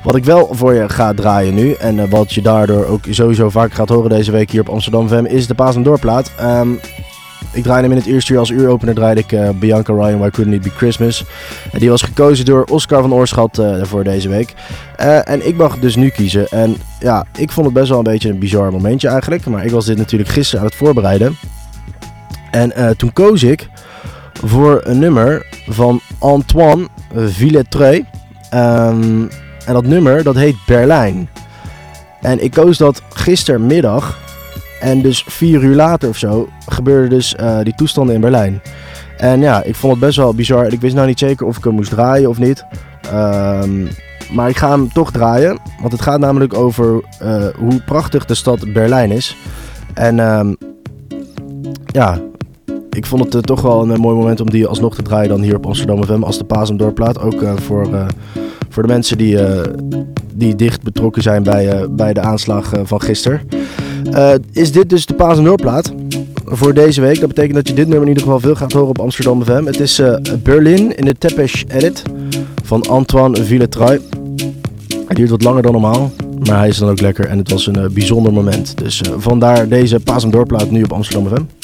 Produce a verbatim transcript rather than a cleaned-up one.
Wat ik wel voor je ga draaien nu, en uh, wat je daardoor ook sowieso vaker gaat horen deze week hier op Amsterdam F M, is de Paas en Doorplaat. Um, ik draaide hem in het eerste uur als uuropener, draaide ik uh, Bianca Ryan, Why Couldn't It Be Christmas. En die was gekozen door Oscar van Oorschot uh, voor deze week. Uh, en ik mag dus nu kiezen. En ja, ik vond het best wel een beetje een bizar momentje eigenlijk. Maar ik was dit natuurlijk gisteren aan het voorbereiden. En uh, toen koos ik voor een nummer van Antoine Villetreux. Um, en dat nummer, dat heet Berlijn. En ik koos dat gistermiddag. En dus vier uur later of zo gebeurde dus uh, die toestanden in Berlijn. En ja, ik vond het best wel bizar. Ik wist nou niet zeker of ik hem moest draaien of niet. Um, maar ik ga hem toch draaien. Want het gaat namelijk over uh, hoe prachtig de stad Berlijn is. En um, ja, ik vond het uh, toch wel een uh, mooi moment om die alsnog te draaien dan hier op Amsterdam F M. Als de Paas en Doorplaat. Ook uh, voor, uh, voor de mensen die, uh, die dicht betrokken zijn bij, uh, bij de aanslag uh, van gisteren. Uh, is dit dus de Paas en Doorplaat voor deze week. Dat betekent dat je dit nummer in ieder geval veel gaat horen op Amsterdam F M. Het is uh, Berlin in de Teppich Edit van Antoine Villetreux. Hij duurt wat langer dan normaal, maar hij is dan ook lekker en het was een uh, bijzonder moment. Dus uh, vandaar deze Paas en Doorplaat nu op Amsterdam F M.